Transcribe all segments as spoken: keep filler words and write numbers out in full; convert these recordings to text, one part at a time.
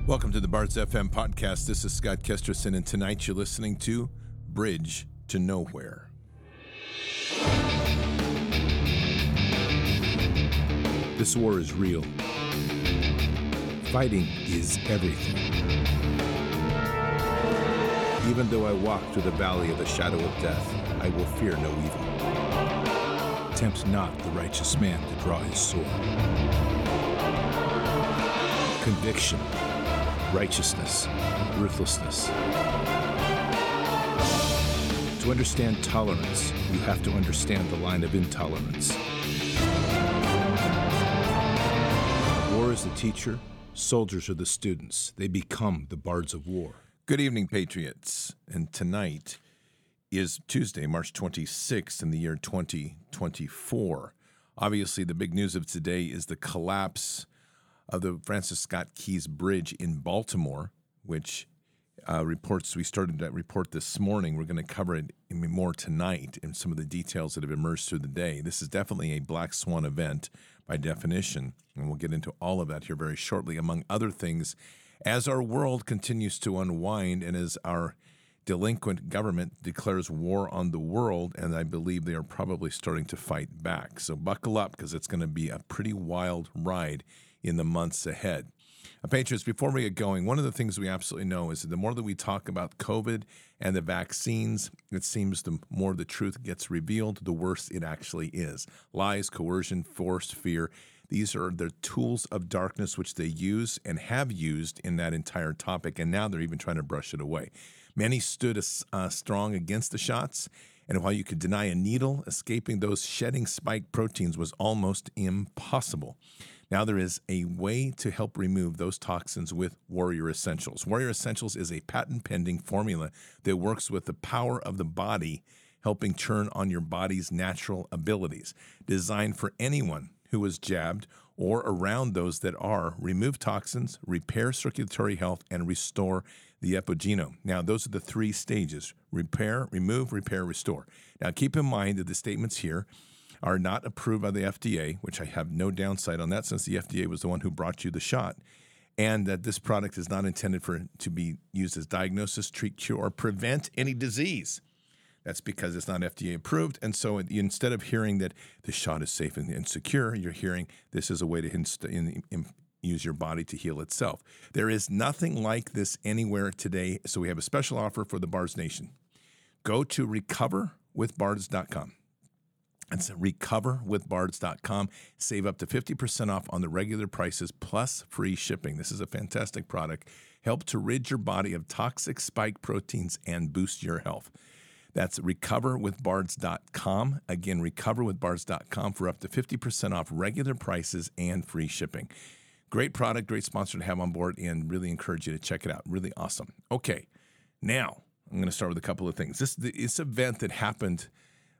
Welcome to the Bards F M podcast. This is Scott Kesterson, and tonight you're listening to Bridge to Nowhere. This war is real. Fighting is everything. Even though I walk through the valley of the shadow of death, I will fear no evil. Tempt not the righteous man to draw his sword. Conviction, righteousness, ruthlessness. To understand tolerance, you have to understand the line of intolerance. War is the teacher, soldiers are the students. They become the bards of war. Good evening, Patriots. And tonight is Tuesday, March twenty-sixth in the year twenty twenty-four. Obviously, the big news of today is the collapse of the Francis Scott Key Bridge in Baltimore, which uh, reports, we started that report this morning. We're going to cover it more tonight in some of the details that have emerged through the day. This is definitely a black swan event by definition, and we'll get into all of that here very shortly, among other things, as our world continues to unwind and as our delinquent government declares war on the world, and I believe they are probably starting to fight back. So buckle up, because it's going to be a pretty wild ride in the months ahead. Uh, Patriots, before we get going, one of the things we absolutely know is that the more that we talk about COVID and the vaccines, it seems the more the truth gets revealed, the worse it actually is. Lies, coercion, force, fear, these are the tools of darkness which they use and have used in that entire topic, and now they're even trying to brush it away. Many stood uh, strong against the shots, and while you could deny a needle, escaping those shedding spike proteins was almost impossible. Now there is a way to help remove those toxins with Warrior Essentials. Warrior Essentials is a patent-pending formula that works with the power of the body, helping turn on your body's natural abilities. Designed for anyone who was jabbed or around those that are, remove toxins, repair circulatory health, and restore the epigenome. Now, those are the three stages: repair, remove, repair, restore. Now, keep in mind that the statements here are not approved by the F D A, which I have no downside on that since the F D A was the one who brought you the shot, and that this product is not intended for to be used as diagnosis, treat, cure, or prevent any disease. That's because it's not F D A approved, and so instead of hearing that the shot is safe and secure, you're hearing this is a way to inst- in, in, use your body to heal itself. There is nothing like this anywhere today, so we have a special offer for the Bards Nation. Go to recover with bards dot com. That's recover with bards dot com. Save up to fifty percent off on the regular prices plus free shipping. This is a fantastic product. Help to rid your body of toxic spike proteins and boost your health. That's recover with bards dot com. Again, recover with bards dot com for up to fifty percent off regular prices and free shipping. Great product, great sponsor to have on board, and really encourage you to check it out. Really awesome. Okay, now I'm going to start with a couple of things. This, this event that happened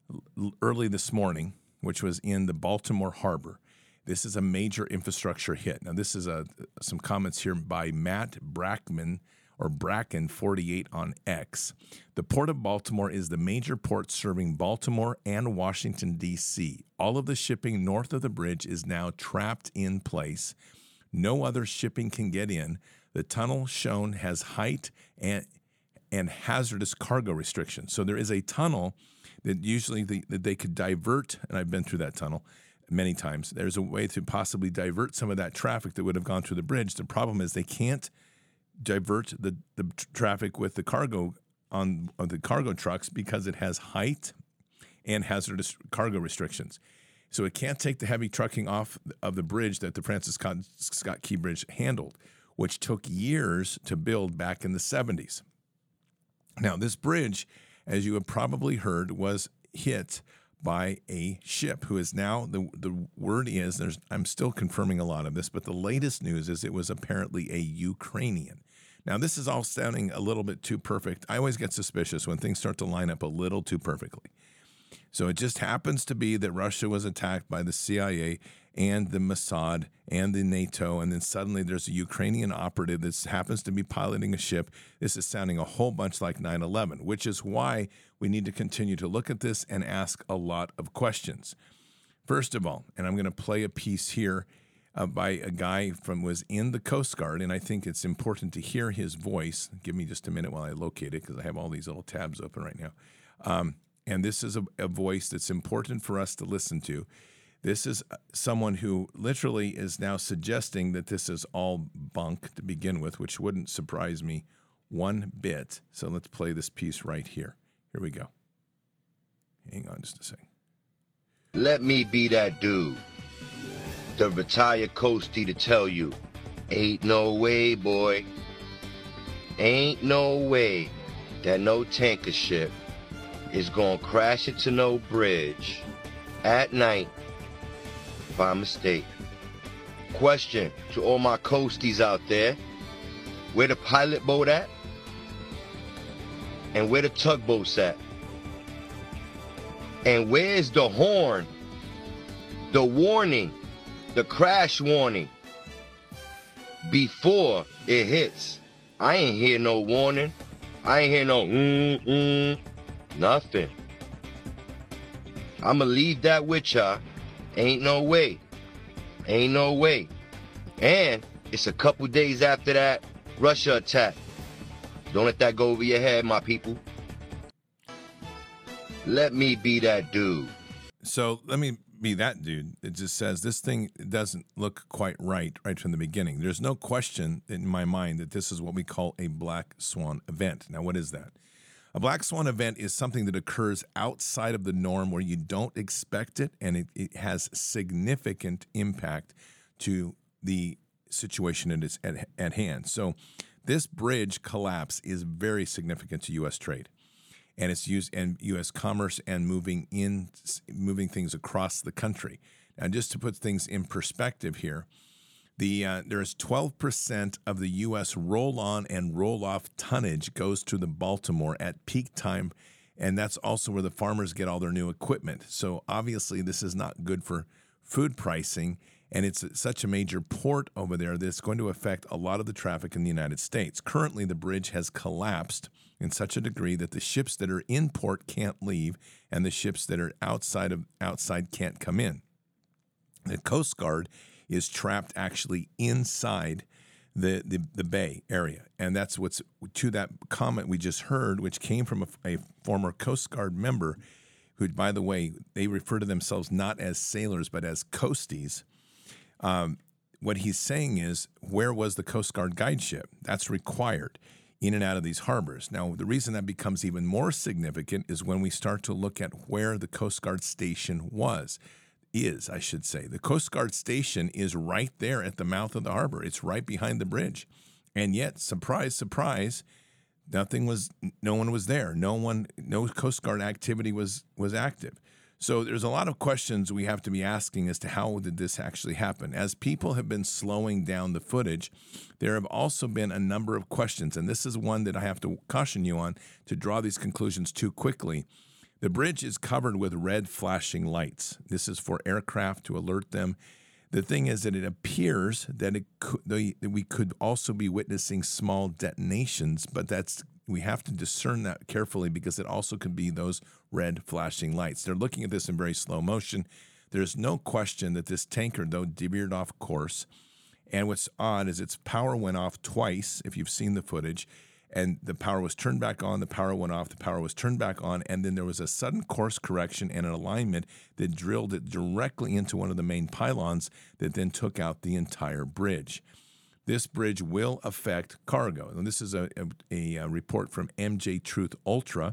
early this morning, which was in the Baltimore Harbor. This is a major infrastructure hit. Now, this is a, some comments here by Matt Brackman, or Bracken forty-eight on X. The Port of Baltimore is the major port serving Baltimore and Washington, D C. All of the shipping north of the bridge is now trapped in place. No other shipping can get in. The tunnel shown has height and, and hazardous cargo restrictions. So there is a tunnel that usually the, that they could divert, and I've been through that tunnel many times. There's a way to possibly divert some of that traffic that would have gone through the bridge. The problem is they can't divert the, the traffic with the cargo on, on the cargo trucks because it has height and hazardous cargo restrictions. So it can't take the heavy trucking off of the bridge that the Francis Scott, Scott Key Bridge handled, which took years to build back in the seventies. Now, this bridge, as you have probably heard, was hit by a ship who is now, the the word is, there's I'm still confirming a lot of this, but the latest news is it was apparently a Ukrainian. Now, this is all sounding a little bit too perfect. I always get suspicious when things start to line up a little too perfectly. So it just happens to be that Russia was attacked by the C I A and the Mossad and the NATO, and then suddenly there's a Ukrainian operative that happens to be piloting a ship. This is sounding a whole bunch like nine eleven, which is why we need to continue to look at this and ask a lot of questions. First of all, and I'm going to play a piece here uh, by a guy from was in the Coast Guard, and I think it's important to hear his voice. Give me just a minute while I locate it because I have all these little tabs open right now. Um, and this is a, a voice that's important for us to listen to. This is someone who literally is now suggesting that this is all bunk to begin with, which wouldn't surprise me one bit. So let's play this piece right here. Here we go. Hang on just a second. Let me be that dude, the retired coastie, to tell you, ain't no way, boy, ain't no way that no tanker ship is gonna crash into no bridge at night by mistake. Question to all my coasties out there, where the pilot boat at? And where the tugboats at? And where's the horn? The warning, the crash warning before it hits. I ain't hear no warning. I ain't hear no mm-mm, nothing. I'ma leave that with y'all. Ain't no way. Ain't no way. And it's a couple days after that Russia attack. Don't let that go over your head, my people. Let me be that dude. So let me be that dude. It just says this thing doesn't look quite right right from the beginning. There's no question in my mind that this is what we call a black swan event. Now, what is that? A black swan event is something that occurs outside of the norm where you don't expect it, and it, it has significant impact to the situation that is at, at hand. So this bridge collapse is very significant to U S trade. And it's used in U S commerce and moving in, moving things across the country. Now, just to put things in perspective here, the uh, there's twelve percent of the U S roll-on and roll-off tonnage goes to the Baltimore at peak time, and that's also where the farmers get all their new equipment. So obviously, this is not good for food pricing, and it's such a major port over there that it's going to affect a lot of the traffic in the United States. Currently, the bridge has collapsed in such a degree that the ships that are in port can't leave, and the ships that are outside of outside can't come in. The Coast Guard is trapped actually inside the, the, the bay area, and that's what's to that comment we just heard, which came from a, a former Coast Guard member, who, by the way, they refer to themselves not as sailors but as coasties. Um, what he's saying is, where was the Coast Guard guide ship? That's required in and out of these harbors. Now, the reason that becomes even more significant is when we start to look at where the Coast Guard station was, is, I should say. The Coast Guard station is right there at the mouth of the harbor. It's right behind the bridge. And yet, surprise, surprise, nothing was, no one was there. No one, no Coast Guard activity was, was active. So there's a lot of questions we have to be asking as to how did this actually happen. As people have been slowing down the footage, there have also been a number of questions, and this is one that I have to caution you on to draw these conclusions too quickly. The bridge is covered with red flashing lights. This is for aircraft to alert them. The thing is that it appears that it could, that we could also be witnessing small detonations, but that's we have to discern that carefully because it also could be those red flashing lights. They're looking at this in very slow motion. There's no question that this tanker, though, veered off course. And what's odd is its power went off twice, if you've seen the footage, and the power was turned back on, the power went off, the power was turned back on, and then there was a sudden course correction and an alignment that drilled it directly into one of the main pylons that then took out the entire bridge. This bridge will affect cargo. And this is a, a, a report from M J Truth Ultra,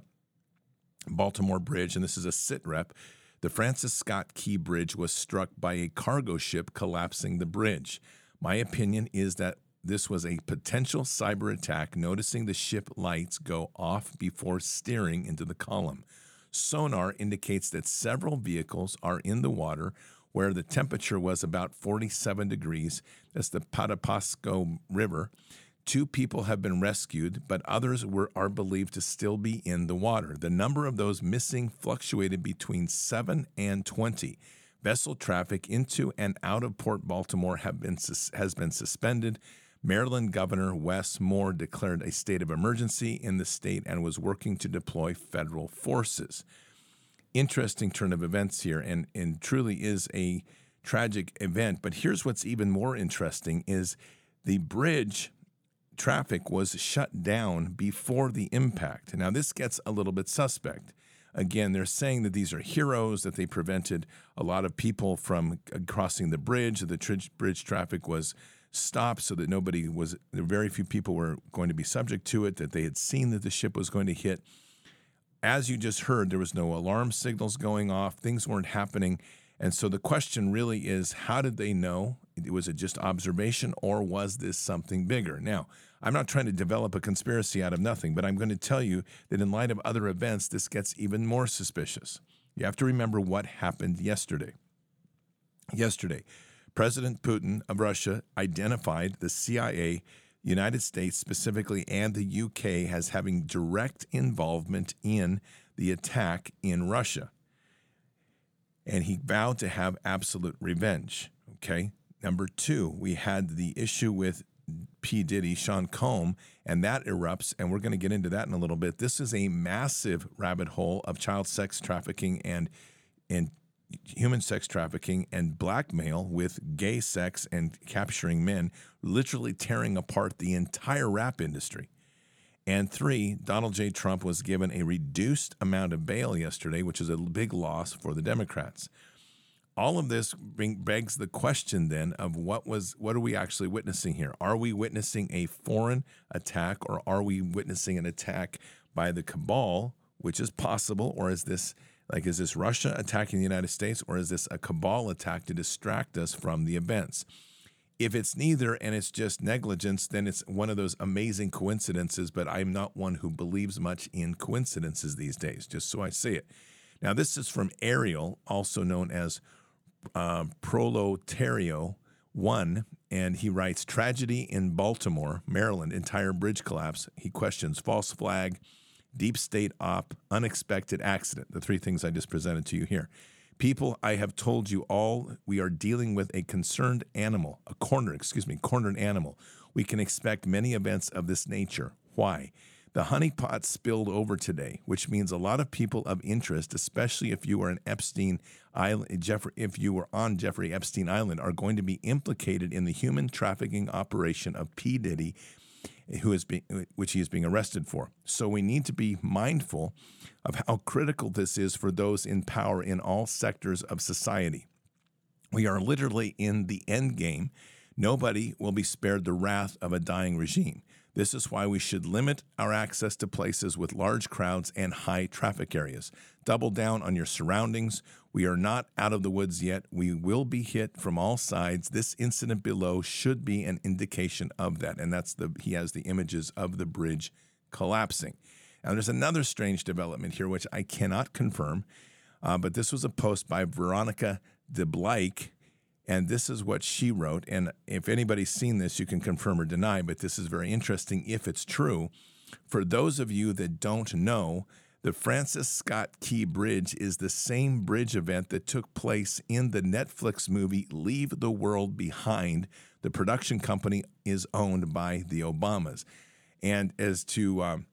Baltimore Bridge, and this is a sit rep. The Francis Scott Key Bridge was struck by a cargo ship collapsing the bridge. My opinion is that this was a potential cyber attack, noticing the ship lights go off before steering into the column. Sonar indicates that several vehicles are in the water where the temperature was about forty-seven degrees. That's the Patapsco River. Two people have been rescued, but others were are believed to still be in the water. The number of those missing fluctuated between seven and twenty. Vessel traffic into and out of Port Baltimore have been has been suspended. Maryland Governor Wes Moore declared a state of emergency in the state and was working to deploy federal forces. Interesting turn of events here, and, and truly is a tragic event. But here's what's even more interesting is the bridge traffic was shut down before the impact. Now, this gets a little bit suspect. Again, they're saying that these are heroes, that they prevented a lot of people from crossing the bridge, that the tr- bridge traffic was stopped so that nobody was, there were very few people were going to be subject to it, that they had seen that the ship was going to hit. As you just heard, there was no alarm signals going off. Things weren't happening. And so the question really is, how did they know? Was it just observation, or was this something bigger? Now, I'm not trying to develop a conspiracy out of nothing, but I'm going to tell you that in light of other events, this gets even more suspicious. You have to remember what happened yesterday. Yesterday, President Putin of Russia identified the C I A, United States specifically, and the U K as having direct involvement in the attack in Russia. And he vowed to have absolute revenge, okay? Number two, we had the issue with P. Diddy, Sean Combs, and that erupts, and we're going to get into that in a little bit. This is a massive rabbit hole of child sex trafficking and and human sex trafficking and blackmail with gay sex and capturing men, literally tearing apart the entire rap industry. And three, Donald J. Trump was given a reduced amount of bail yesterday, which is a big loss for the Democrats. All of this bring, begs the question then of what was what are we actually witnessing here? Are we witnessing a foreign attack, or are we witnessing an attack by the cabal, which is possible, or is this like is this Russia attacking the United States, or is this a cabal attack to distract us from the events? If it's neither and it's just negligence, then it's one of those amazing coincidences, but I'm not one who believes much in coincidences these days, just so I say it. Now, this is from Ariel, also known as uh, Proletario one, and he writes, tragedy in Baltimore, Maryland, entire bridge collapse. He questions false flag, deep state op, unexpected accident, the three things I just presented to you here. People, I have told you all, we are dealing with a concerned animal, a corner, excuse me, cornered animal. We can expect many events of this nature. Why? The honeypot spilled over today, which means a lot of people of interest, especially if you are an Epstein Island, Jeffrey, if you were on Jeffrey Epstein Island, are going to be implicated in the human trafficking operation of P. Diddy, who is being, which he is being arrested for. So we need to be mindful of how critical this is for those in power in all sectors of society. We are literally in the end game. Nobody will be spared the wrath of a dying regime. This is why we should limit our access to places with large crowds and high traffic areas. Double down on your surroundings. We are not out of the woods yet. We will be hit from all sides. This incident below should be an indication of that. And that's the he has the images of the bridge collapsing. Now, there's another strange development here, which I cannot confirm, uh, but this was a post by Veronica de Blake, and this is what she wrote. And if anybody's seen this, you can confirm or deny, but this is very interesting if it's true. For those of you that don't know, the Francis Scott Key Bridge is the same bridge event that took place in the Netflix movie Leave the World Behind. The production company is owned by the Obamas. And as to um,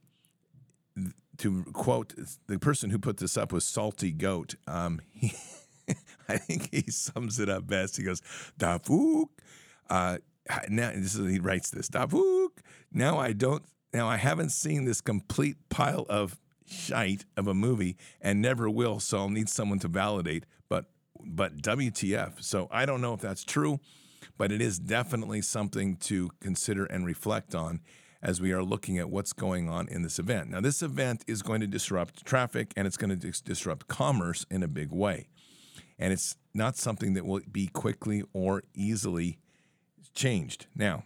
to quote, the person who put this up was Salty Goat. Um, he, I think he sums it up best. He goes, Davuk. Uh, now this is, he writes this, Davuk. Now I don't. Now I haven't seen this complete pile of shite of a movie and never will, so I'll need someone to validate, but but W T F. So I don't know if that's true, but it is definitely something to consider and reflect on as we are looking at what's going on in this event. Now, this event is going to disrupt traffic, and it's going to dis- disrupt commerce in a big way, and it's not something that will be quickly or easily changed. Now,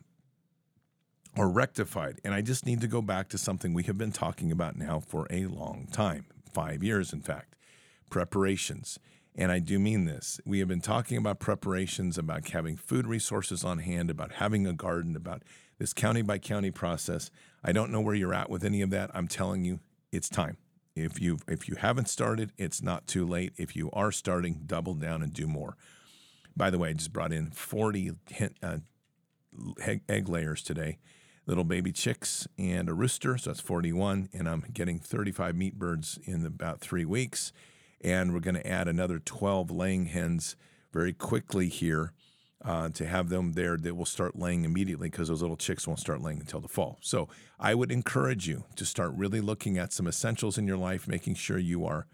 or rectified. And I just need to go back to something we have been talking about now for a long time, five years, in fact, preparations. And I do mean this. We have been talking about preparations, about having food resources on hand, about having a garden, about this county by county process. I don't know where you're at with any of that. I'm telling you, it's time. If you if you haven't started, it's not too late. If you are starting, double down and do more. By the way, I just brought in forty uh, egg layers today. Little baby chicks and a rooster, so that's forty-one, and I'm getting thirty-five meat birds in about three weeks, and we're going to add another twelve laying hens very quickly here uh, to have them there that will start laying immediately, because those little chicks won't start laying until the fall. So I would encourage you to start really looking at some essentials in your life, making sure you are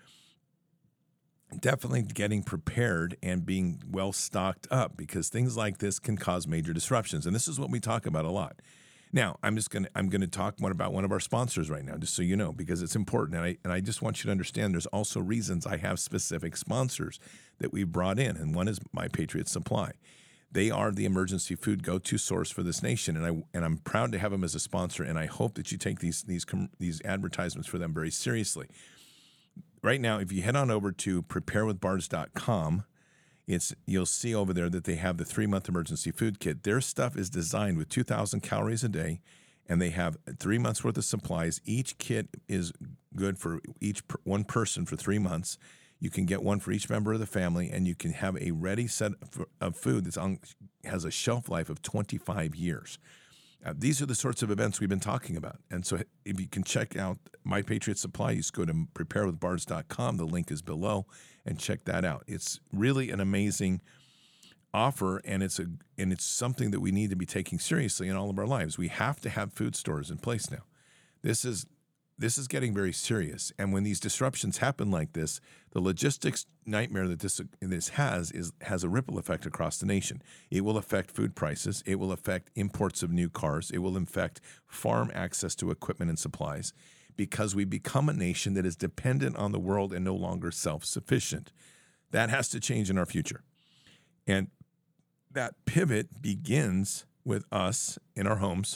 definitely getting prepared and being well stocked up, because things like this can cause major disruptions. And this is what we talk about a lot. Now, I'm just going to I'm going to talk one about one of our sponsors right now, just so you know, because it's important. And I and I just want you to understand there's also reasons I have specific sponsors that we brought in. And one is My Patriot Supply. They are the emergency food go-to source for this nation, and I and I'm proud to have them as a sponsor. And I hope that you take these these these advertisements for them very seriously. Right now, if you head on over to prepare with bards dot com, it's you'll see over there that they have the three-month emergency food kit. Their stuff is designed with two thousand calories a day, and they have three months' worth of supplies. Each kit is good for each per, one person for three months. You can get one for each member of the family, and you can have a ready set of food that has a shelf life of twenty-five years. Uh, these are the sorts of events we've been talking about. And so if you can check out My Patriot Supply, you just go to prepare with bards dot com. The link is below, and check that out. It's really an amazing offer, and it's a and it's something that we need to be taking seriously in all of our lives. We have to have food stores in place now. This is this is getting very serious. And when these disruptions happen like this, the logistics nightmare that this this has is has a ripple effect across the nation. It will affect food prices. It will affect imports of new cars. It will affect farm access to equipment and supplies, because we become a nation that is dependent on the world and no longer self-sufficient. That has to change in our future. And that pivot begins with us in our homes,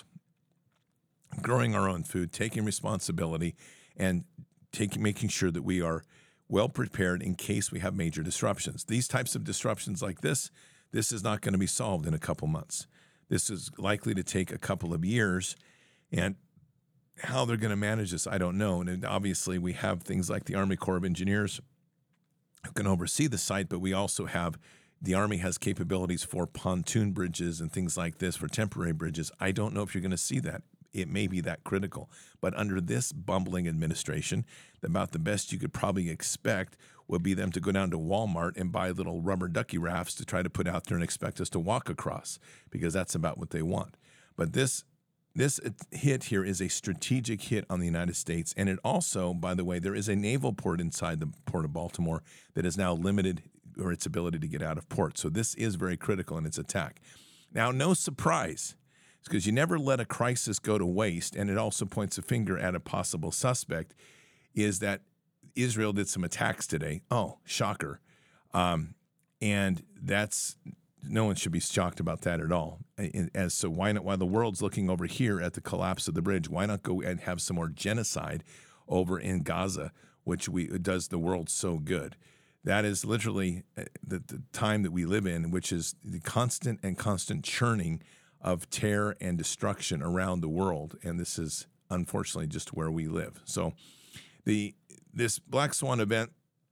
growing our own food, taking responsibility, and taking making sure that we are well prepared in case we have major disruptions. These types of disruptions like this, this is not going to be solved in a couple months. This is likely to take a couple of years, and how they're going to manage this, I don't know. And obviously, we have things like the Army Corps of Engineers who can oversee the site, but we also have the Army has capabilities for pontoon bridges and things like this, for temporary bridges. I don't know if you're going to see that. It may be that critical. But under this bumbling administration, about the best you could probably expect would be them to go down to Walmart and buy little rubber ducky rafts to try to put out there and expect us to walk across, because that's about what they want. But this this hit here is a strategic hit on the United States. And it also, by the way, there is a naval port inside the Port of Baltimore that is now limited, or its ability to get out of port. So this is very critical in its attack. Now, no surprise, because you never let a crisis go to waste, and it also points a finger at a possible suspect, is that Israel did some attacks today. Oh, shocker. Um, and that's, no one should be shocked about that at all. As so why not, while the world's looking over here at the collapse of the bridge, why not go and have some more genocide over in Gaza, which we it does the world so good? That is literally the, the time that we live in, which is the constant and constant churning of terror and destruction around the world. And this is unfortunately just where we live. So the this Black Swan event,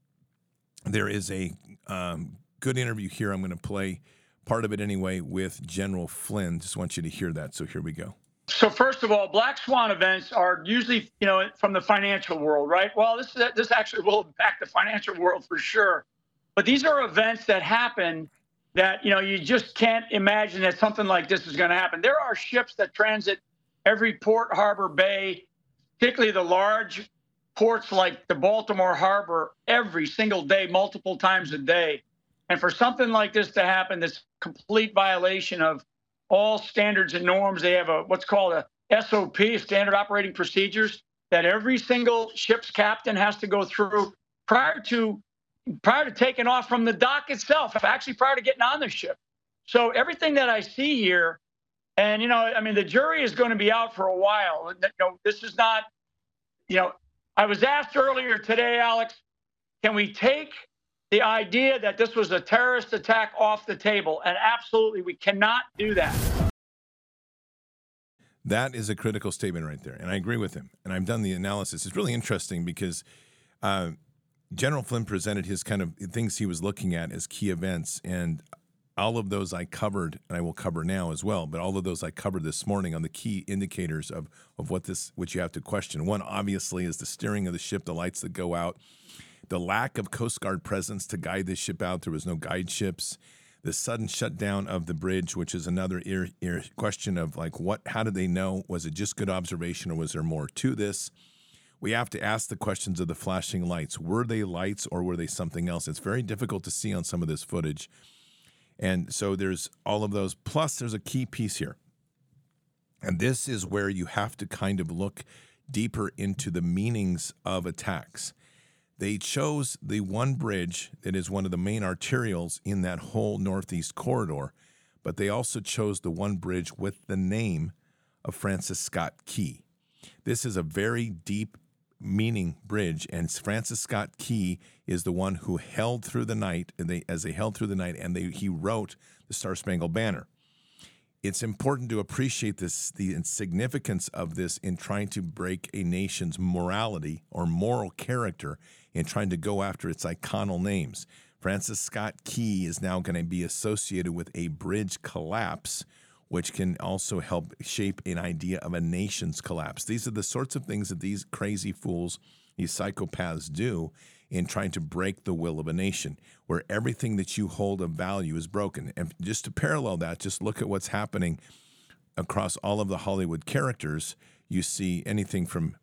there is a um, good interview here. I'm going to play part of it anyway with General Flynn. Just want you to hear that. So here we go. So first of all, Black Swan events are usually, you know, from the financial world, right? Well, this this actually will impact the financial world for sure. But these are events that happen that, you know, you just can't imagine that something like this is going to happen. There are ships that transit every port, harbor, bay, particularly the large ports like the Baltimore Harbor, every single day, multiple times a day. And for something like this to happen, this complete violation of all standards and norms, they have a what's called a S O P, standard operating procedures, that every single ship's captain has to go through prior to prior to taking off from the dock itself, actually prior to getting on the ship. So everything that I see here, and, you know, I mean, the jury is going to be out for a while. You know, this is not, you know, I was asked earlier today, Alex, can we take the idea that this was a terrorist attack off the table? And absolutely, we cannot do that. That is a critical statement right there. And I agree with him. And I've done the analysis. It's really interesting because uh, General Flynn presented his kind of things he was looking at as key events. And all of those I covered, and I will cover now as well, but all of those I covered this morning on the key indicators of, of what this, what you have to question. One, obviously, is the steering of the ship, the lights that go out. The lack of Coast Guard presence to guide this ship out. There was no guide ships. The sudden shutdown of the bridge, which is another ear, ear question of like, what? How did they know? Was it just good observation, or was there more to this? We have to ask the questions of the flashing lights. Were they lights, or were they something else? It's very difficult to see on some of this footage. And so there's all of those. Plus, there's a key piece here. And this is where you have to kind of look deeper into the meanings of attacks. They chose the one bridge that is one of the main arterials in that whole northeast corridor, but they also chose the one bridge with the name of Francis Scott Key. This is a very deep meaning bridge, and Francis Scott Key is the one who held through the night, and they, as they held through the night, and they, he wrote the Star-Spangled Banner. It's important to appreciate this, the significance of this in trying to break a nation's morality or moral character in trying to go after its iconal names. Francis Scott Key is now going to be associated with a bridge collapse, which can also help shape an idea of a nation's collapse. These are the sorts of things that these crazy fools, these psychopaths do in trying to break the will of a nation, where everything that you hold of value is broken. And just to parallel that, just look at what's happening across all of the Hollywood characters. You see anything from,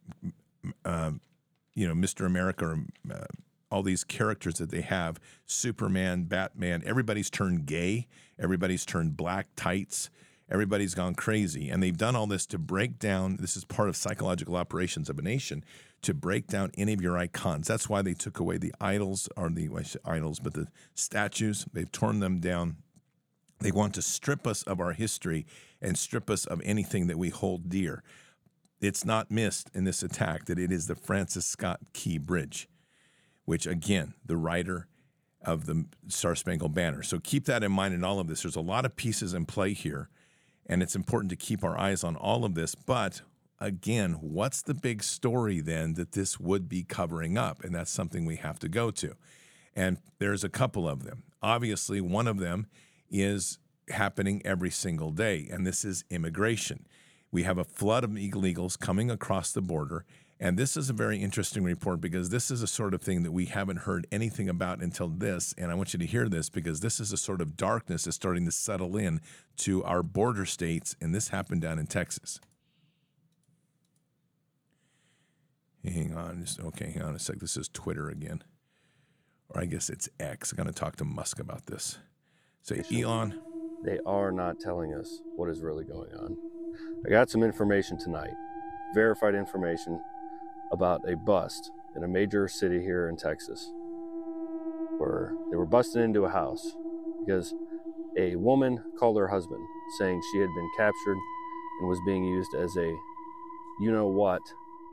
uh, you know, Mister America, or uh, all these characters that they have, Superman, Batman, everybody's turned gay, everybody's turned black tights, everybody's gone crazy. And they've done all this to break down, this is part of psychological operations of a nation, to break down any of your icons. That's why they took away the idols, or the well, idols, but the statues. They've torn them down. They want to strip us of our history and strip us of anything that we hold dear. It's not missed in this attack that it is the Francis Scott Key Bridge, which, again, the writer of the Star-Spangled Banner. So keep that in mind in all of this. There's a lot of pieces in play here, and it's important to keep our eyes on all of this. But again, what's the big story then that this would be covering up? And that's something we have to go to. And there's a couple of them. Obviously, one of them is happening every single day, and this is immigration. We have a flood of illegals coming across the border, and this is a very interesting report because this is a sort of thing that we haven't heard anything about until this, and I want you to hear this because this is a sort of darkness that's starting to settle in to our border states, and this happened down in Texas. Hang on, just, okay, hang on a sec. This is Twitter again. Or I guess it's X. I'm going to talk to Musk about this. Say, Elon. They are not telling us what is really going on. I got some information tonight, verified information about a bust in a major city here in Texas, where they were busting into a house because a woman called her husband saying she had been captured and was being used as a you-know-what.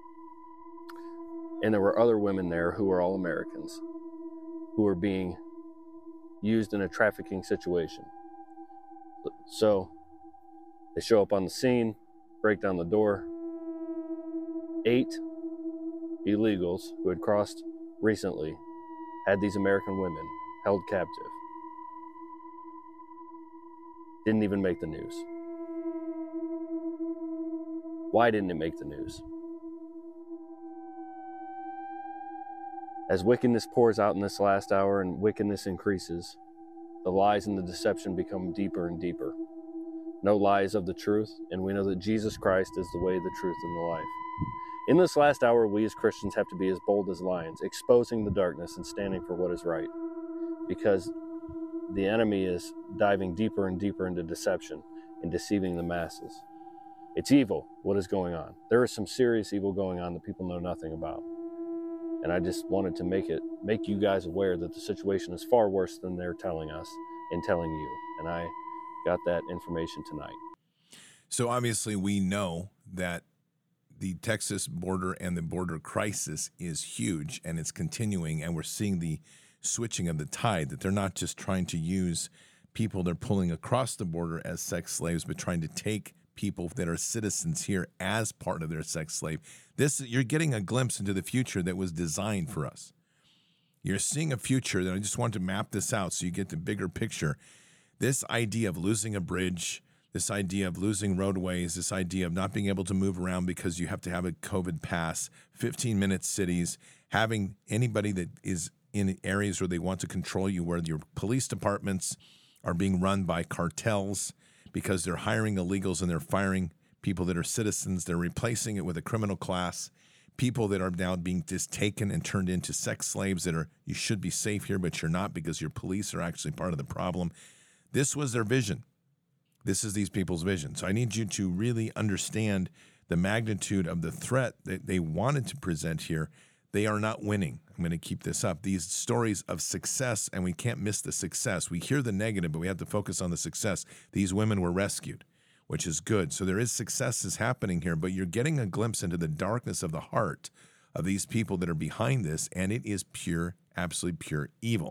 And there were other women there who were all Americans who were being used in a trafficking situation. So they show up on the scene, break down the door. Eight illegals who had crossed recently had these American women held captive. Didn't even make the news. Why didn't it make the news? As wickedness pours out in this last hour and wickedness increases, the lies and the deception become deeper and deeper. No lies of the truth, and we know that Jesus Christ is the way, the truth, and the life. In this last hour, we as Christians have to be as bold as lions, exposing the darkness and standing for what is right, because the enemy is diving deeper and deeper into deception and deceiving the masses. It's evil, what is going on. There is some serious evil going on that people know nothing about. And I just wanted to make it, make you guys aware that the situation is far worse than they're telling us and telling you. And I got that information tonight. So obviously we know that the Texas border and the border crisis is huge, and it's continuing, and we're seeing the switching of the tide, that they're not just trying to use people they're pulling across the border as sex slaves, but trying to take people that are citizens here as part of their sex slave. This, you're getting a glimpse into the future that was designed for us. You're seeing a future that I just want to map this out so you get the bigger picture. This idea of losing a bridge, this idea of losing roadways, this idea of not being able to move around because you have to have a COVID pass, fifteen-minute cities, having anybody that is in areas where they want to control you, where your police departments are being run by cartels because they're hiring illegals and they're firing people that are citizens. They're replacing it with a criminal class, people that are now being just taken and turned into sex slaves that are, you should be safe here, but you're not because your police are actually part of the problem. This was their vision. This is these people's vision. So I need you to really understand the magnitude of the threat that they wanted to present here. They are not winning. I'm going to keep this up. These stories of success, and we can't miss the success. We hear the negative, but we have to focus on the success. These women were rescued, which is good. So there is successes happening here, but you're getting a glimpse into the darkness of the heart of these people that are behind this, and it is pure, absolutely pure evil.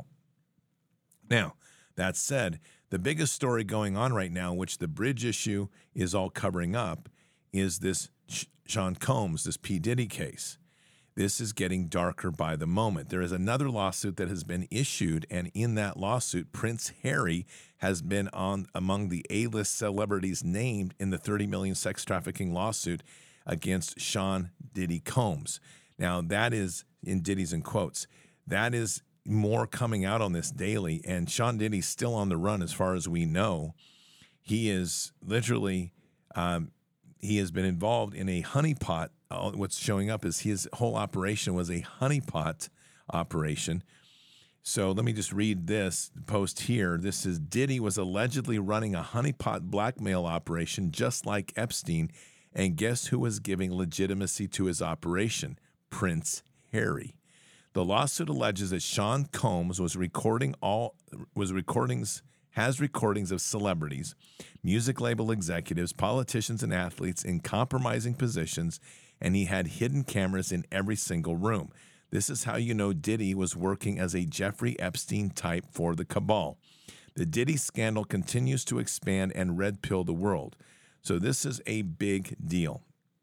Now, that said, the biggest story going on right now, which the bridge issue is all covering up, is this Sean Combs, this P. Diddy case. This is getting darker by the moment. There is another lawsuit that has been issued, and in that lawsuit, Prince Harry has been on among the A-list celebrities named in the thirty million dollars sex trafficking lawsuit against Sean Diddy Combs. Now, that is, in Diddy's in quotes, that is more coming out on this daily, and Sean Diddy's still on the run as far as we know. He is literally, um, he has been involved in a honeypot. Uh, what's showing up is his whole operation was a honeypot operation. So let me just read this post here. This is, Diddy was allegedly running a honeypot blackmail operation just like Epstein, and guess who was giving legitimacy to his operation? Prince Harry. The lawsuit alleges that Sean Combs was recording all was recordings has recordings of celebrities, music label executives, politicians, and athletes in compromising positions, and he had hidden cameras in every single room. This is how you know Diddy was working as a Jeffrey Epstein type for the cabal. The Diddy scandal continues to expand and red pill the world. So this is a big deal.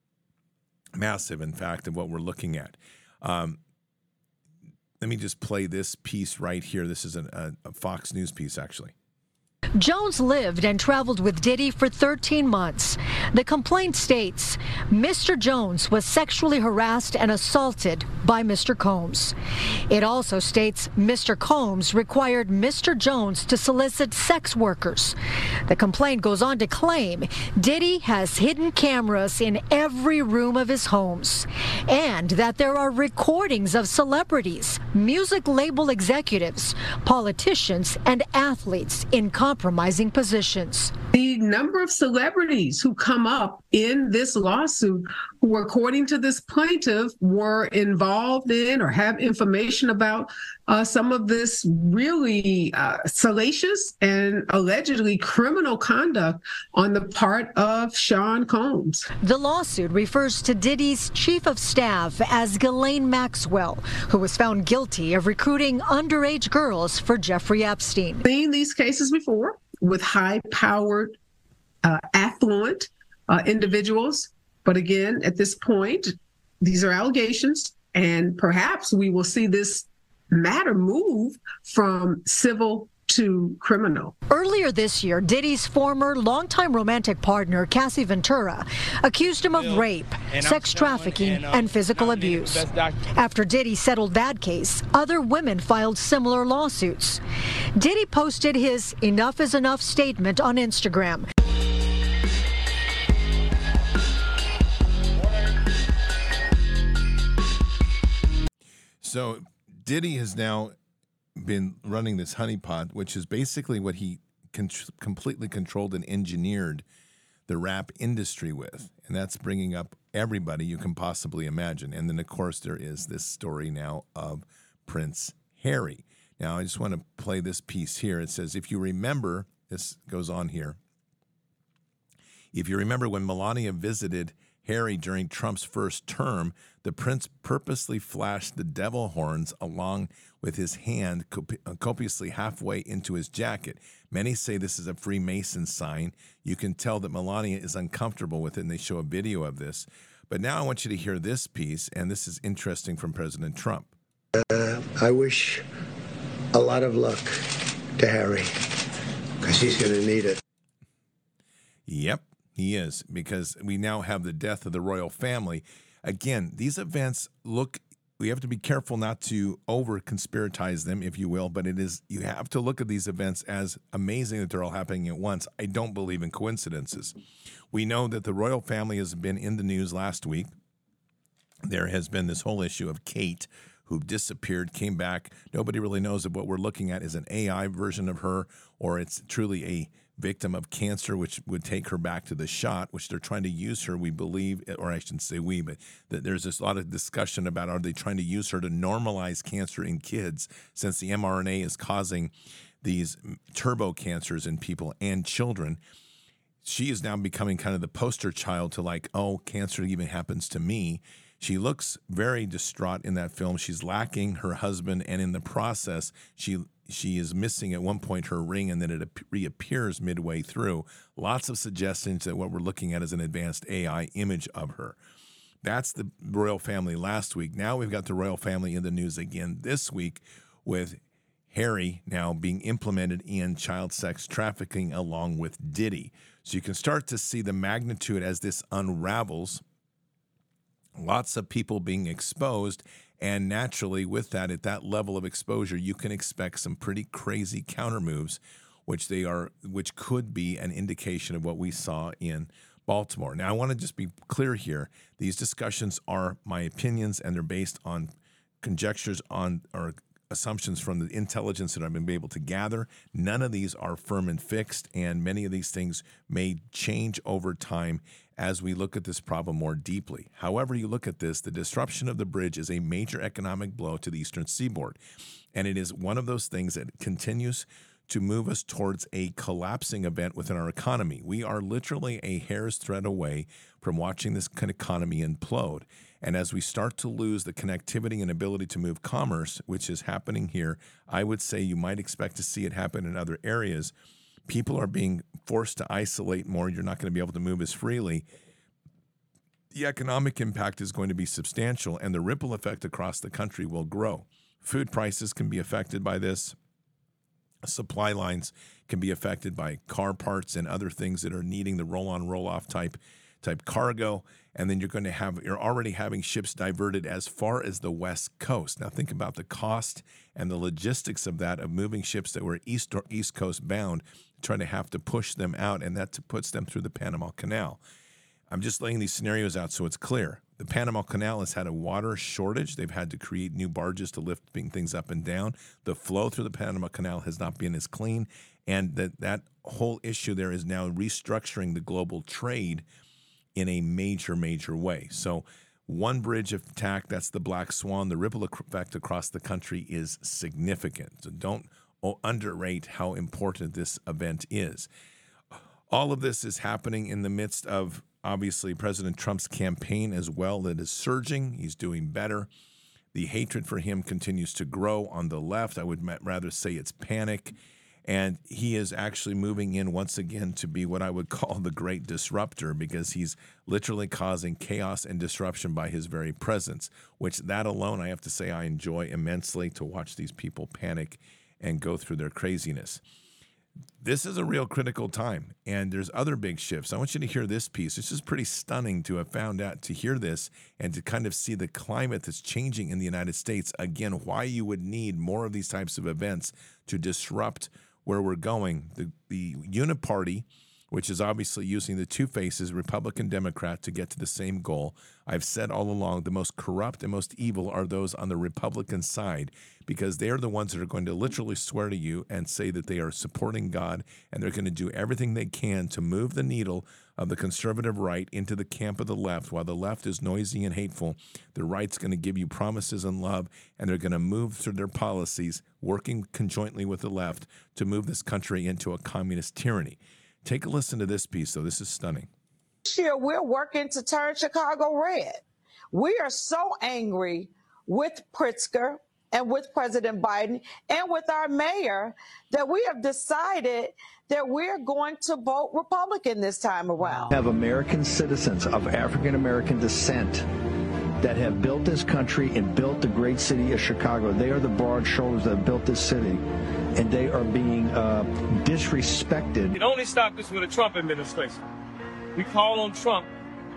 Massive, in fact, of what we're looking at. Um, let me just play this piece right here. This is a, a Fox News piece, actually. Jones lived and traveled with Diddy for thirteen months. The complaint states Mister Jones was sexually harassed and assaulted by Mister Combs. It also states Mister Combs required Mister Jones to solicit sex workers. The complaint goes on to claim Diddy has hidden cameras in every room of his homes, and that there are recordings of celebrities, music label executives, politicians, and athletes in compromising positions. The number of celebrities who come up in this lawsuit who, according to this plaintiff, were involved in or have information about uh, some of this really uh, salacious and allegedly criminal conduct on the part of Sean Combs. The lawsuit refers to Diddy's chief of staff as Ghislaine Maxwell, who was found guilty of recruiting underage girls for Jeffrey Epstein. Seen these cases before with high-powered, uh, affluent uh, individuals. But again, at this point, these are allegations, and perhaps we will see this matter move from civil to criminal. Earlier this year, Diddy's former longtime romantic partner, Cassie Ventura, accused him of rape, sex trafficking, and physical abuse. After Diddy settled that case, other women filed similar lawsuits. Diddy posted his "Enough is Enough" statement on Instagram. So Diddy has now been running this honeypot, which is basically what he con- completely controlled and engineered the rap industry with. And that's bringing up everybody you can possibly imagine. And then, of course, there is this story now of Prince Harry. Now, I just want to play this piece here. It says, if you remember, this goes on here. If you remember when Melania visited Harry during Trump's first term, the prince purposely flashed the devil horns along with his hand copi- copiously halfway into his jacket. Many say this is a Freemason sign. You can tell that Melania is uncomfortable with it, and they show a video of this. But now I want you to hear this piece, and this is interesting from President Trump. Uh, I wish a lot of luck to Harry, because he's going to need it. Yep, he is, because we now have the death of the royal family. Again, these events look, we have to be careful not to over-conspiratize them, if you will, but it is, you have to look at these events as amazing that they're all happening at once. I don't believe in coincidences. We know that the royal family has been in the news last week. There has been this whole issue of Kate, who disappeared, came back. Nobody really knows if what we're looking at is an A I version of her, or it's truly a victim of cancer, which would take her back to the shot, which they're trying to use her, we believe, or I shouldn't say we, but that there's this lot of discussion about, are they trying to use her to normalize cancer in kids, since the mRNA is causing these turbo cancers in people and children. She is now becoming kind of the poster child to, like, oh, cancer even happens to me. She looks very distraught in that film. She's lacking her husband, and in the process, she she is missing at one point her ring, and then it reappears midway through. Lots of suggestions that what we're looking at is an advanced A I image of her. That's the royal family last week. Now we've got the royal family in the news again this week, with Harry now being implemented in child sex trafficking along with Diddy. So you can start to see the magnitude as this unravels. Lots of people being exposed, and naturally with that, at that level of exposure, you can expect some pretty crazy counter moves, which they are, which could be an indication of what we saw in Baltimore. Now, I want to just be clear here. These discussions are my opinions, and they're based on conjectures on or assumptions from the intelligence that I've been able to gather. None of these are firm and fixed, and many of these things may change over time as we look at this problem more deeply. However you look at this, the disruption of the bridge is a major economic blow to the Eastern Seaboard, and it is one of those things that continues to move us towards a collapsing event within our economy. We are literally a hair's thread away from watching this economy implode. And as we start to lose the connectivity and ability to move commerce, which is happening here, I would say you might expect to see it happen in other areas. People are being forced to isolate more. You're not going to be able to move as freely. The economic impact is going to be substantial, and the ripple effect across the country will grow. Food prices can be affected by this. Supply lines can be affected by car parts and other things that are needing the roll-on, roll-off type type cargo. And then you're going to have, you're already having ships diverted as far as the West Coast. Now think about the cost and the logistics of that, of moving ships that were east or East Coast bound, trying to have to push them out, and that puts them through the Panama Canal. I'm just laying these scenarios out so it's clear. The Panama Canal has had a water shortage. They've had to create new barges to lift things up and down. The flow through the Panama Canal has not been as clean, and that, that whole issue there is now restructuring the global trade in a major, major way. So one bridge attack, that's the Black Swan. The ripple effect across the country is significant. So don't underrate how important this event is. All of this is happening in the midst of, obviously, President Trump's campaign as well that is surging. He's doing better. The hatred for him continues to grow on the left. I would rather say it's panic. And he is actually moving in once again to be what I would call the great disruptor, because he's literally causing chaos and disruption by his very presence, which that alone, I have to say, I enjoy immensely, to watch these people panic and go through their craziness. This is a real critical time, and there's other big shifts. I want you to hear this piece. This is pretty stunning to have found out, to hear this, and to kind of see the climate that's changing in the United States. Again, why you would need more of these types of events to disrupt where we're going. The, the Uniparty, which is obviously using the two faces, Republican, Democrat, to get to the same goal. I've said all along, the most corrupt and most evil are those on the Republican side, because they're the ones that are going to literally swear to you and say that they are supporting God, and they're going to do everything they can to move the needle of the conservative right into the camp of the left. While the left is noisy and hateful, the right's going to give you promises and love, and they're going to move through their policies, working conjointly with the left, to move this country into a communist tyranny. Take a listen to this piece, though. This is stunning. This year, we're working to turn Chicago red. We are so angry with Pritzker and with President Biden and with our mayor that we have decided that we're going to vote Republican this time around. We have American citizens of African-American descent that have built this country and built the great city of Chicago. They are the broad shoulders that have built this city. and they are being uh, disrespected. It only stopped this with the Trump administration. We call on Trump,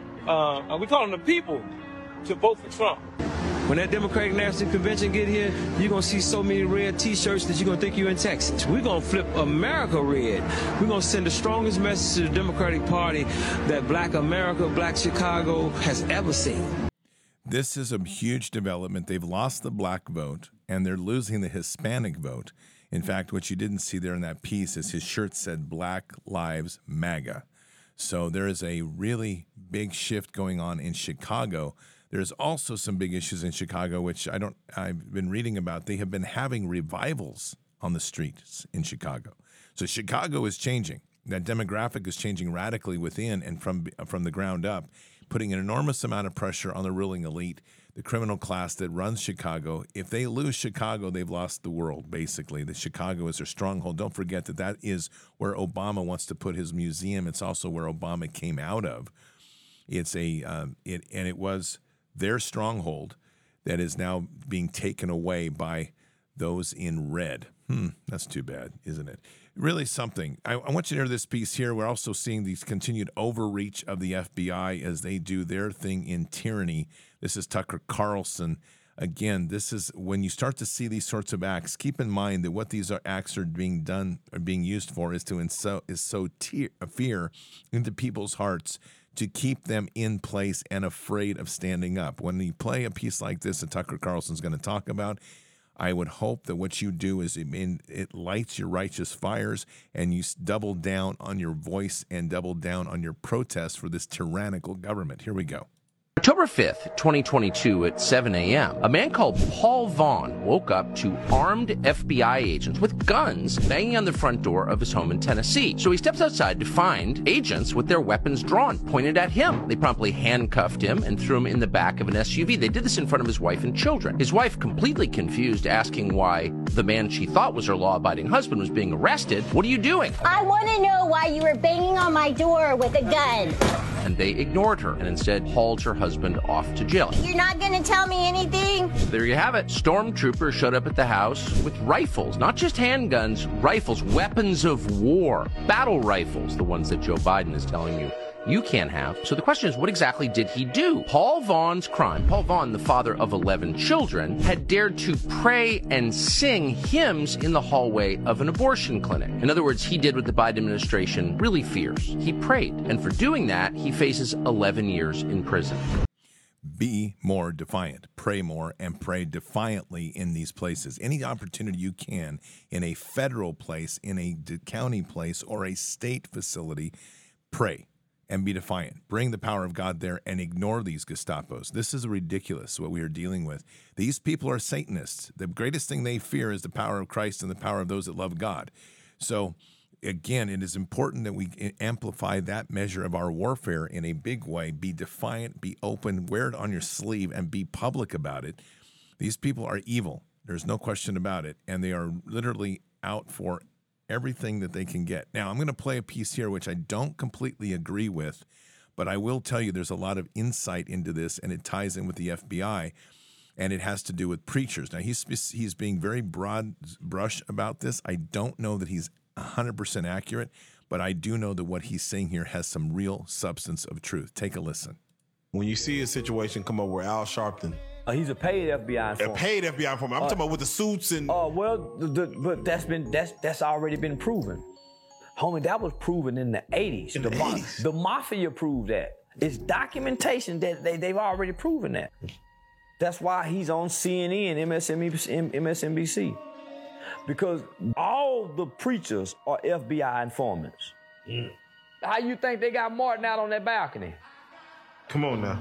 uh, we call on the people to vote for Trump. When that Democratic National Convention get here, you're going to see so many red T-shirts that you're going to think you're in Texas. We're going to flip America red. We're going to send the strongest message to the Democratic Party that Black America, Black Chicago has ever seen. This is a huge development. They've lost the black vote, and they're losing the Hispanic vote. In fact, what you didn't see there in that piece is his shirt said Black Lives MAGA. So there is a really big shift going on in Chicago. There's also some big issues in Chicago, which I don't, I've been reading about. They have been having revivals on the streets in Chicago. So Chicago is changing. That demographic is changing radically within and from from the ground up, putting an enormous amount of pressure on the ruling elite, the criminal class that runs Chicago. If they lose Chicago, they've lost the world, basically. The Chicago is their stronghold. Don't forget that that is where Obama wants to put his museum. It's also where Obama came out of. It's a, um, it and it was their stronghold that is now being taken away by those in red. Hmm, that's too bad, isn't it? Really something. I, I want you to hear this piece here. We're also seeing these continued overreach of the F B I as they do their thing in tyranny. This is Tucker Carlson. Again, this is when you start to see these sorts of acts, keep in mind that what these are, acts are being done, are being used for is to inso, is sow te- fear into people's hearts, to keep them in place and afraid of standing up. When you play a piece like this that Tucker Carlson's going to talk about, I would hope that what you do is it, it lights your righteous fires and you double down on your voice and double down on your protest for this tyrannical government. Here we go. October fifth, twenty twenty-two at seven a.m., a man called Paul Vaughn woke up to armed F B I agents with guns banging on the front door of his home in Tennessee. So he steps outside to find agents with their weapons drawn, pointed at him. They promptly handcuffed him and threw him in the back of an S U V. They did this in front of his wife and children. His wife, completely confused, asking why the man she thought was her law-abiding husband was being arrested. What are you doing? I want to know why you were banging on my door with a gun. And they ignored her and instead hauled her husband off to jail. You're not going to tell me anything? There you have it. Stormtroopers showed up at the house with rifles, not just handguns, rifles, weapons of war, battle rifles, the ones that Joe Biden is telling you you can't have. So the question is, what exactly did he do? Paul Vaughn's crime, Paul Vaughn, the father of eleven children, had dared to pray and sing hymns in the hallway of an abortion clinic. In other words, he did what the Biden administration really fears. He prayed. And for doing that, he faces eleven years in prison. Be more defiant. Pray more and pray defiantly in these places. Any opportunity you can in a federal place, in a county place, or a state facility, pray and be defiant. Bring the power of God there and ignore these Gestapos. This is ridiculous, what we are dealing with. These people are Satanists. The greatest thing they fear is the power of Christ and the power of those that love God. So, again, it is important that we amplify that measure of our warfare in a big way. Be defiant, be open, wear it on your sleeve, and be public about it. These people are evil. There's no question about it. And they are literally out for everything that they can get. Now, I'm going to play a piece here which I don't completely agree with, but I will tell you there's a lot of insight into this, and it ties in with the F B I, and it has to do with preachers. Now, he's he's being very broad brush about this. I don't know that he's one hundred percent accurate, but I do know that what he's saying here has some real substance of truth. Take a listen. When you see a situation come up where Al Sharpton, Uh, he's a paid F B I informant. A paid F B I informant. I'm uh, talking about with the suits and. Oh uh, well, the, the, but that's been that's that's already been proven, homie. That was proven in the eighties. In the, the eighties, the mafia proved that. It's documentation that they they've already proven that. That's why he's on C N N, M S N B C, because all the preachers are F B I informants. Mm. How you think they got Martin out on that balcony? Come on now.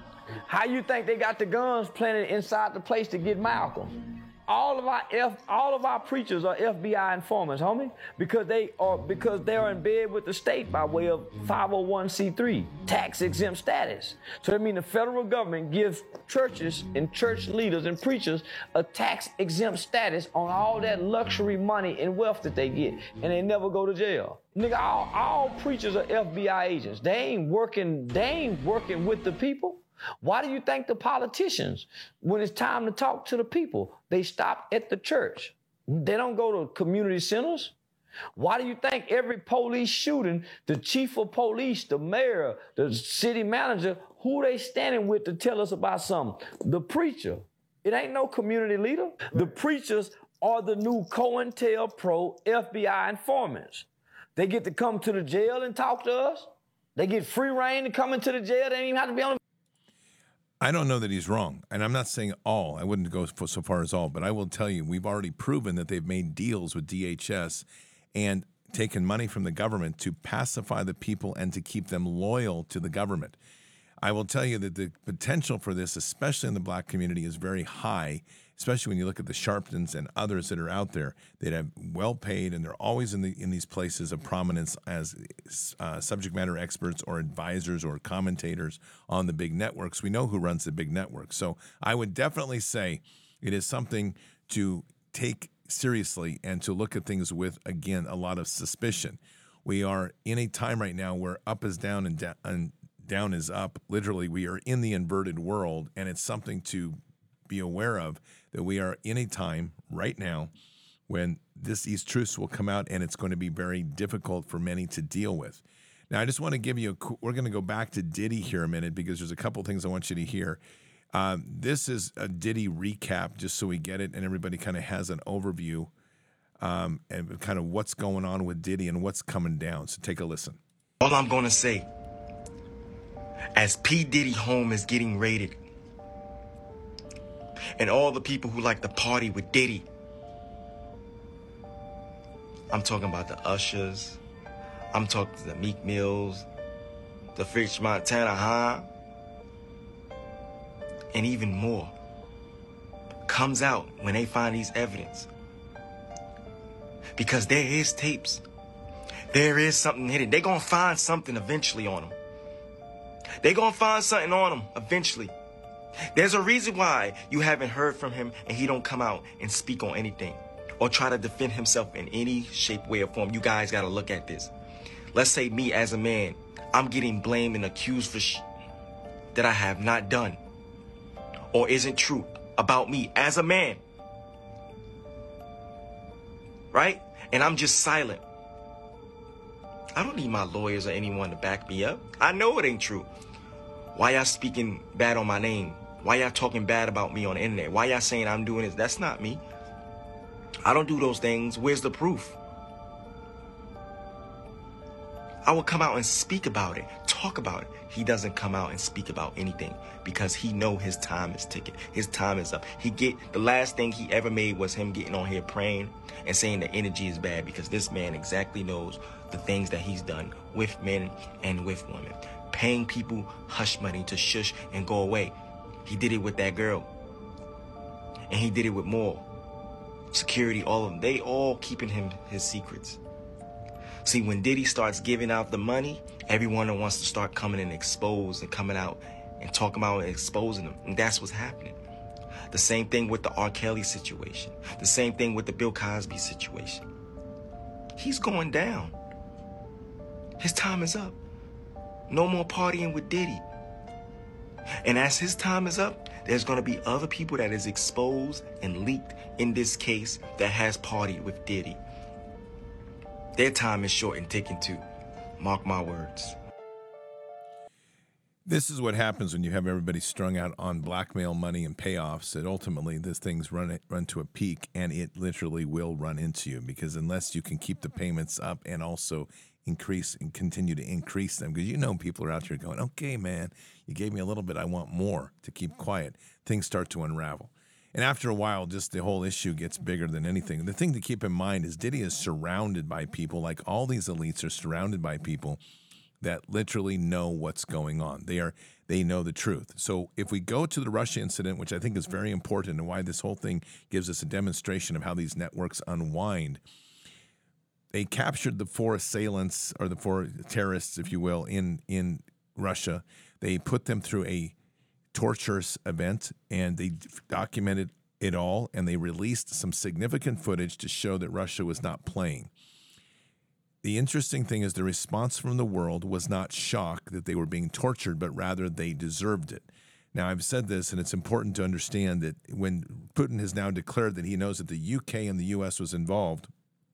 How you think they got the guns planted inside the place to get Malcolm? All of our F, all of our preachers are F B I informants, homie, because they are because they are in bed with the state by way of five oh one c three, tax exempt status. So that means the federal government gives churches and church leaders and preachers a tax exempt status on all that luxury money and wealth that they get, and they never go to jail. Nigga, all, all preachers are F B I agents. They ain't working. They ain't working with the people. Why do you think the politicians, when it's time to talk to the people, they stop at the church? They don't go to community centers. Why do you think every police shooting, the chief of police, the mayor, the city manager, who they standing with to tell us about something? The preacher. It ain't no community leader. Right. The preachers are the new COINTELPRO F B I informants. They get to come to the jail and talk to us. They get free reign to come into the jail. They don't even have to be on the... I don't know that he's wrong, and I'm not saying all. I wouldn't go so far as all, but I will tell you, we've already proven that they've made deals with D H S and taken money from the government to pacify the people and to keep them loyal to the government. I will tell you that the potential for this, especially in the black community, is very high, especially when you look at the Sharptons and others that are out there that have well paid, and they're always in the in these places of prominence as uh, subject matter experts or advisors or commentators on the big networks. We know who runs the big networks. So I would definitely say it is something to take seriously and to look at things with, again, a lot of suspicion. We are in a time right now where up is down and, da- and down is up. Literally, we are in the inverted world, and it's something to be aware of, that we are in a time right now when this, these truths will come out, and it's going to be very difficult for many to deal with. Now, I just want to give you a, we're going to go back to Diddy here a minute, because there's a couple things I want you to hear. Um, this is a Diddy recap, just so we get it and everybody kind of has an overview um, and kind of what's going on with Diddy and what's coming down. So take a listen. All I'm going to say, as P. Diddy home is getting raided, and all the people who like to party with Diddy, I'm talking about the Ushers, I'm talking to the Meek Mills, the French Montana, huh? And even more comes out when they find these evidence. Because there is tapes. There is something hidden. They're going to find something eventually on them. They're going to find something on him eventually. There's a reason why you haven't heard from him and he don't come out and speak on anything or try to defend himself in any shape, way, or form. You guys got to look at this. Let's say me as a man, I'm getting blamed and accused for sh- that I have not done or isn't true about me as a man. Right? And I'm just silent. I don't need my lawyers or anyone to back me up. I know it ain't true. Why y'all speaking bad on my name? Why y'all talking bad about me on the internet? Why y'all saying I'm doing this? That's not me. I don't do those things. Where's the proof? I will come out and speak about it, talk about it. He doesn't come out and speak about anything because he know his time is ticking. His time is up. He get the last thing he ever made was him getting on here praying and saying the energy is bad, because this man exactly knows the things that he's done with men and with women. Paying people hush money to shush and go away. He did it with that girl. And he did it with more. Security, all of them. They all keeping him his secrets. See, when Diddy starts giving out the money, everyone wants to start coming and expose and coming out and talking about and exposing them. And that's what's happening. The same thing with the R. Kelly situation. The same thing with the Bill Cosby situation. He's going down. His time is up. No more partying with Diddy. And as his time is up, there's going to be other people that is exposed and leaked in this case that has partied with Diddy. Their time is short and ticking too. Mark my words. This is what happens when you have everybody strung out on blackmail money and payoffs, that ultimately this thing's run run to a peak, and it literally will run into you, because unless you can keep the payments up and also increase and continue to increase them, because you know people are out here going, okay, man, you gave me a little bit, I want more, to keep quiet. Things start to unravel. And after a while, just the whole issue gets bigger than anything. The thing to keep in mind is Diddy is surrounded by people, like all these elites are surrounded by people that literally know what's going on. They are they know the truth. So if we go to the Russia incident, which I think is very important and why this whole thing gives us a demonstration of how these networks unwind, they captured the four assailants, or the four terrorists, if you will, in, in Russia. They put them through a torturous event, and they documented it all, and they released some significant footage to show that Russia was not playing. The interesting thing is the response from the world was not shock that they were being tortured, but rather they deserved it. Now, I've said this, and it's important to understand that when Putin has now declared that he knows that the U K and the U S was involved,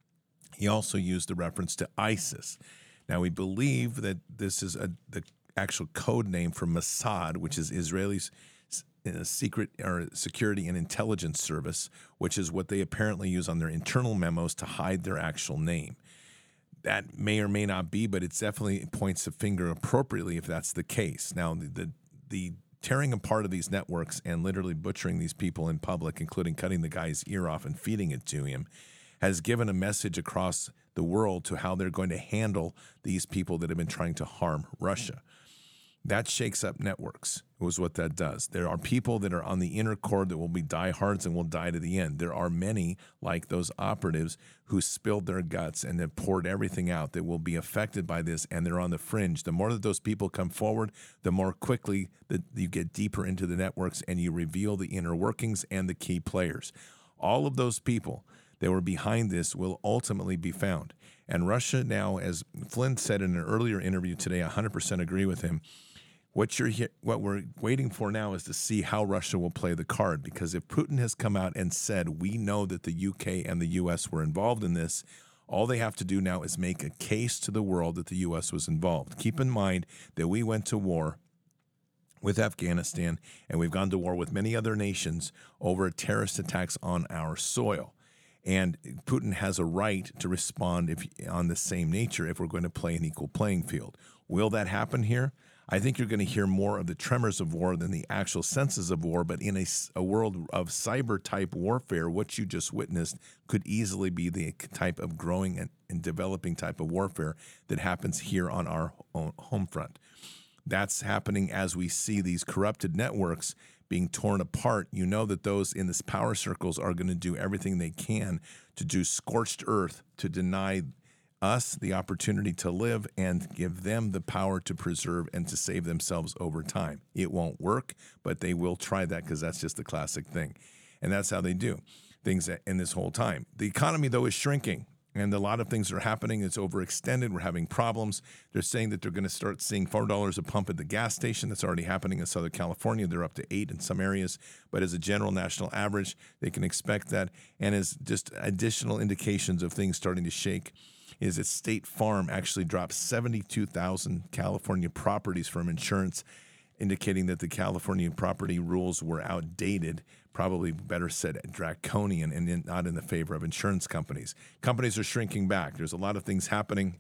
he also used the reference to ISIS. Now, we believe that this is a, the actual code name for Mossad, which is Israeli's uh, secret or security and intelligence service, which is what they apparently use on their internal memos to hide their actual name. That may or may not be, but it definitely points a finger appropriately if that's the case. Now, the, the, the tearing apart of these networks and literally butchering these people in public, including cutting the guy's ear off and feeding it to him, has given a message across the world to how they're going to handle these people that have been trying to harm Russia. That shakes up networks, was what that does. There are people that are on the inner core that will be diehards and will die to the end. There are many, like those operatives, who spilled their guts and have poured everything out that will be affected by this, and they're on the fringe. The more that those people come forward, the more quickly that you get deeper into the networks and you reveal the inner workings and the key players. All of those people that were behind this will ultimately be found. And Russia now, as Flynn said in an earlier interview today, I one hundred percent agree with him. What you're what we're waiting for now is to see how Russia will play the card, because if Putin has come out and said, we know that the U K and the U S were involved in this, all they have to do now is make a case to the world that the U S was involved. Keep in mind that we went to war with Afghanistan, and we've gone to war with many other nations over terrorist attacks on our soil. And Putin has a right to respond if on the same nature if we're going to play an equal playing field. Will that happen here? I think you're going to hear more of the tremors of war than the actual senses of war, but in a, a world of cyber-type warfare, what you just witnessed could easily be the type of growing and, and developing type of warfare that happens here on our own home front. That's happening as we see these corrupted networks being torn apart. You know that those in this power circles are going to do everything they can to do scorched earth to deny us the opportunity to live and give them the power to preserve and to save themselves over time. It won't work, but they will try that because that's just the classic thing. And that's how they do things in this whole time. The economy, though, is shrinking, and a lot of things are happening. It's overextended. We're having problems. They're saying that they're going to start seeing four dollars a pump at the gas station. That's already happening in Southern California. They're up to eight in some areas. But as a general national average, they can expect that. And as just additional indications of things starting to shake, is that State Farm actually dropped seventy-two thousand California properties from insurance, indicating that the California property rules were outdated, probably better said draconian, and in, not in the favor of insurance companies. Companies are shrinking back. There's a lot of things happening,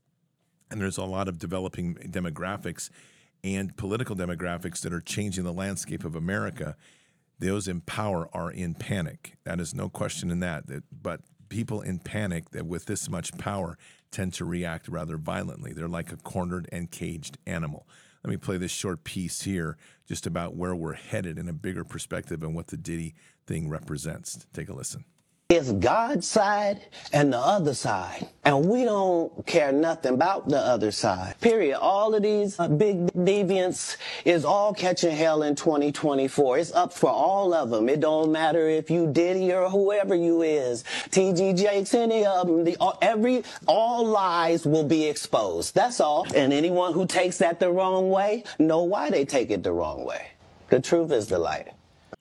and there's a lot of developing demographics and political demographics that are changing the landscape of America. Those in power are in panic. That is no question in that. that but people in panic that with this much power tend to react rather violently. They're like a cornered and caged animal. Let me play this short piece here just about where we're headed in a bigger perspective and what the Diddy thing represents. Take a listen. It's God's side and the other side. And we don't care nothing about the other side. Period. All of these uh, big deviants is all catching hell in twenty twenty-four. It's up for all of them. It don't matter if you Diddy or whoever you is. T G Jakes, any of them. The, all, every, all lies will be exposed. That's all. And anyone who takes that the wrong way, know why they take it the wrong way. The truth is the light.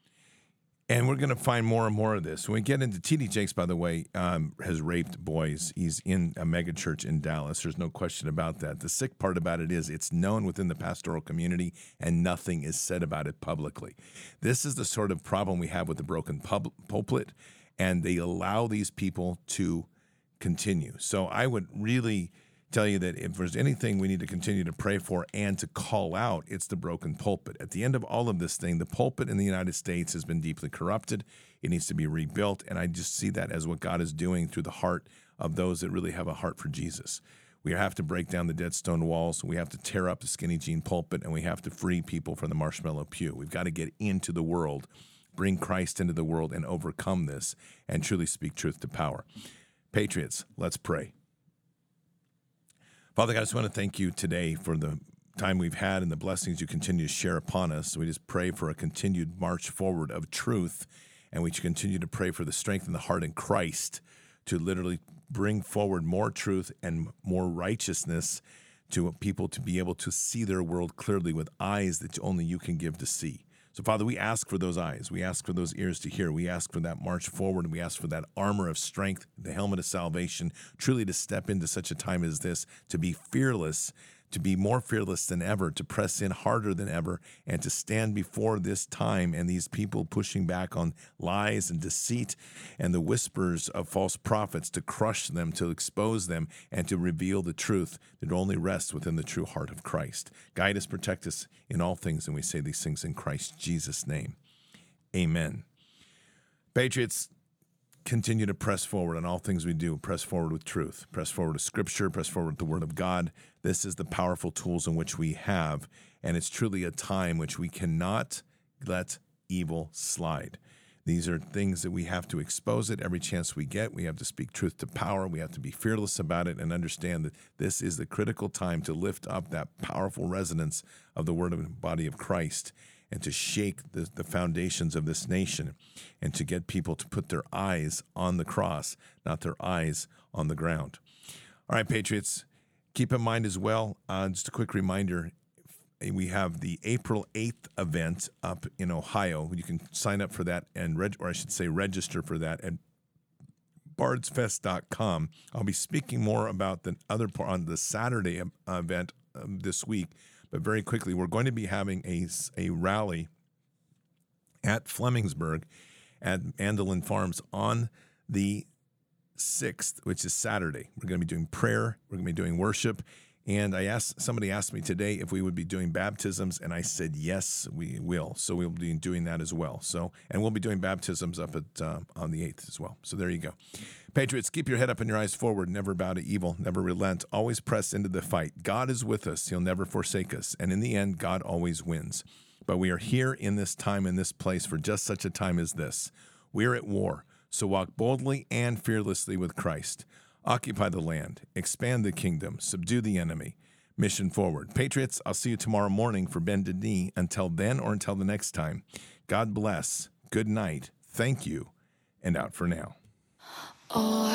And we're going to find more and more of this. When we get into T D Jakes, by the way, um, has raped boys. He's in a mega church in Dallas. There's no question about that. The sick part about it is it's known within the pastoral community and nothing is said about it publicly. This is the sort of problem we have with the broken pub- pulpit, and they allow these people to continue. So I would really tell you that if there's anything we need to continue to pray for and to call out, it's the broken pulpit. At the end of all of this thing, the pulpit in the United States has been deeply corrupted. It needs to be rebuilt, and I just see that as what God is doing through the heart of those that really have a heart for Jesus. We have to break down the dead stone walls. We have to tear up the skinny jean pulpit, and we have to free people from the marshmallow pew. We've got to get into the world, bring Christ into the world, and overcome this, and truly speak truth to power. Patriots, let's pray. Father God, I just want to thank you today for the time we've had and the blessings you continue to share upon us. We just pray for a continued march forward of truth, and we continue to pray for the strength in the heart in Christ to literally bring forward more truth and more righteousness to people to be able to see their world clearly with eyes that only you can give to see. So, Father, we ask for those eyes. We ask for those ears to hear. We ask for that march forward, and we ask for that armor of strength, the helmet of salvation, truly to step into such a time as this, to be fearless, to be more fearless than ever, to press in harder than ever, and to stand before this time and these people pushing back on lies and deceit and the whispers of false prophets, to crush them, to expose them, and to reveal the truth that only rests within the true heart of Christ. Guide us, protect us in all things, and we say these things in Christ Jesus' name. Amen. Patriots, continue to press forward in all things we do. Press forward with truth. Press forward with Scripture. Press forward with the Word of God. This is the powerful tools in which we have, and it's truly a time which we cannot let evil slide. These are things that we have to expose it every chance we get. We have to speak truth to power. We have to be fearless about it and understand that this is the critical time to lift up that powerful resonance of the Word of the body of Christ, and to shake the, the foundations of this nation, and to get people to put their eyes on the cross, not their eyes on the ground. All right, Patriots, keep in mind as well, uh, just a quick reminder, we have the April eighth event up in Ohio. You can sign up for that, and reg- or I should say register for that at bards fest dot com. I'll be speaking more about the other part on the Saturday event um, this week. But very quickly, we're going to be having a, a rally at Flemingsburg at Andelin Farms on the sixth, which is Saturday. We're going to be doing prayer. We're going to be doing worship. And I asked somebody asked me today if we would be doing baptisms, and I said yes, we will. So we'll be doing that as well. So and we'll be doing baptisms up at uh, on the eighth as well. So there you go. Patriots, keep your head up and your eyes forward. Never bow to evil. Never relent. Always press into the fight. God is with us. He'll never forsake us. And in the end, God always wins. But we are here in this time, in this place, for just such a time as this. We are at war. So walk boldly and fearlessly with Christ. Occupy the land. Expand the kingdom. Subdue the enemy. Mission forward. Patriots, I'll see you tomorrow morning for Bended Knee. Until then, or until the next time, God bless. Good night. Thank you. And out for now. Oh,